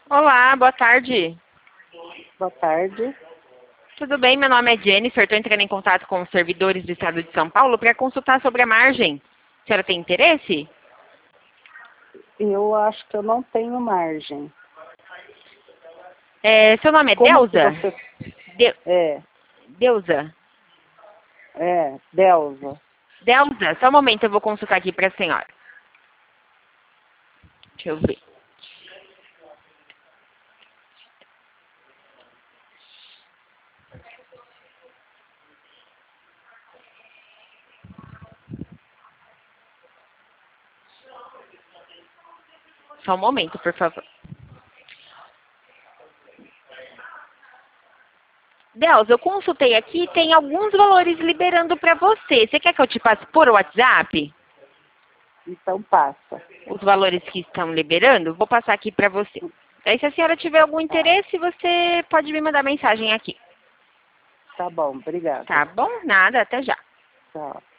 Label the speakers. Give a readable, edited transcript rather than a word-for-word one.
Speaker 1: Olá, boa tarde.
Speaker 2: Boa tarde.
Speaker 1: Tudo bem? Meu nome é Jennifer. Estou entrando em contato com os servidores do Estado de São Paulo para consultar sobre a margem. A senhora tem interesse?
Speaker 2: Eu acho que eu não tenho margem.
Speaker 1: Seu nome é
Speaker 2: Como que
Speaker 1: Deusa?
Speaker 2: você...
Speaker 1: De-
Speaker 2: É,
Speaker 1: Deusa?
Speaker 2: Delza.
Speaker 1: Deusa, só um momento, eu vou consultar aqui para a senhora. Deixa eu ver. Só um momento, por favor. Deusa, eu consultei aqui e tem alguns valores liberando para você. Você quer que eu te passe por WhatsApp
Speaker 2: Então passa.
Speaker 1: os valores que estão liberando? Vou passar aqui para você. Aí, se a senhora tiver algum
Speaker 2: Tá,
Speaker 1: interesse, você pode me mandar mensagem aqui.
Speaker 2: tá bom, obrigada.
Speaker 1: Tá bom? Nada, até já.
Speaker 2: Tchau.